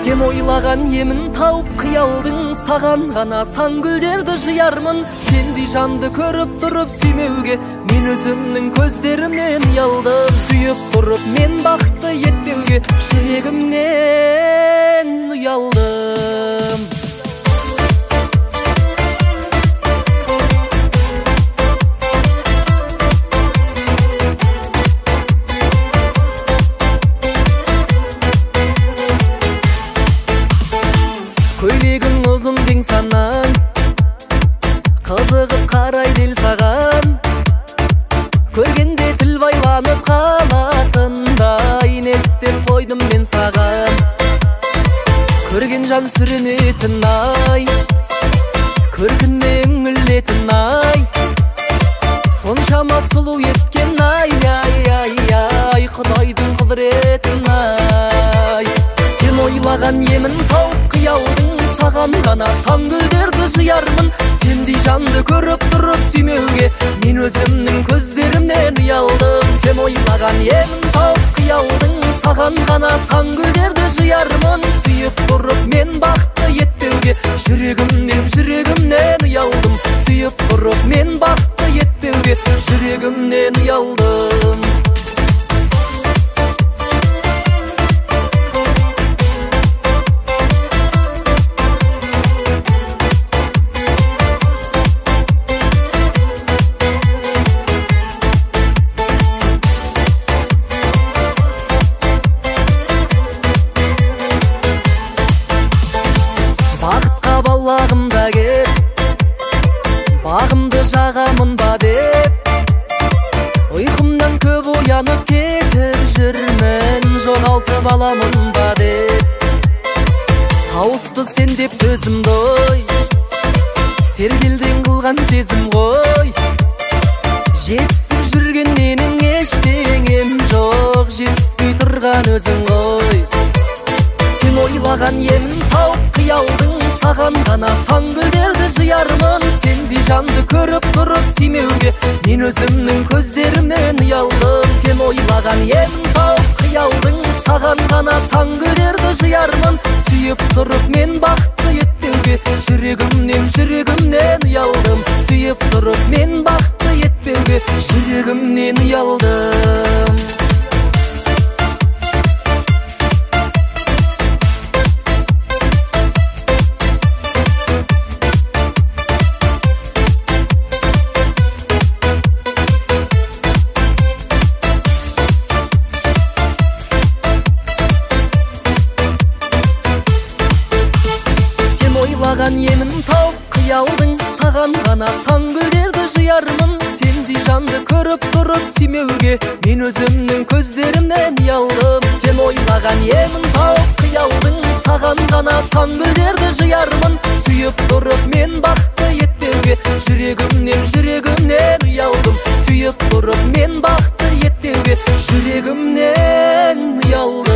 Сен ойлаған емін тауып қиялдың, саған ғана сан гүлдерді жиярмын. Сендей жанды көріп тұрып сүймеуге мен өзімнің көздерімнен ұялдым. Сүйіп тұрып мен бақытты етпеуге жүрегімнен ұялдым. Көйлегің ұзын кең санаң, қызығып қарайды ел саған. Көргенде тіл байланып қалатындай не істеп қойдым мен саған. Көрген жан сүрінетін ай, көркіне үңілетін ай, соншама сұлу еткен ай, Құдайдың құдіретін ай. Сен ойлаған емін тауып қиялдың, саған ғана сан гүлдерді жиярмын. Сендей жанды көріп тұрып сүймеуге мен өзімнің көздерімнен ұялдым. Сен ойлаған емін тауып қиялдың, саған ғана сан гүлдерді жиярмын. Сүйіп тұрып мен бақытты етпеуге жүрегімнен ұялдым. Сүйіп тұрып мен бақытты етпеуге жүрегімнен ұялдым. Бағымда кеп, бағымды жағамын ба деп, ұйқымнан көп оянып кетіп жүрмін, жоғалтып аламын ба деп. Тауысты сен деп төзімді ой, сергелден қылған сезім ғой. Жетісіп жүрген менің ештеңем жоқ, жетіспей тұрған өзің ғой. Сен ойлаған емін тауып қиялдың, саған ғана сан гүлдерді жиярмын. Сендей жанды көріп тұрып сүймеуге мен өзімнің көздерімнен ұялдым. Сен ойлаған емін тауып қиялдың, саған ғана сан гүлдерді жиярмын. Сүйіп тұрып мен бақытты етпеуге жүрегімнен ұялдым. Сүйіп тұрып мен бақытты етпеуге жүрегімнен ұялдым. Ойлаған емін тауып қиялдың, саған ғана сан гүлдерді жиярмын. Сендей жанды көріп тұрып сүймеуге мен өзімнің көздерімнен ұялдым. Сен ойлаған емін тауып қиялдың, саған ғана сан гүлдерді жиярмын. Сүйіп тұрып мен бақытты етпеуге жүрегімнен ұялдым. Сүйіп тұрып мен бақытты етпеуге жүрегімнен ұялдым.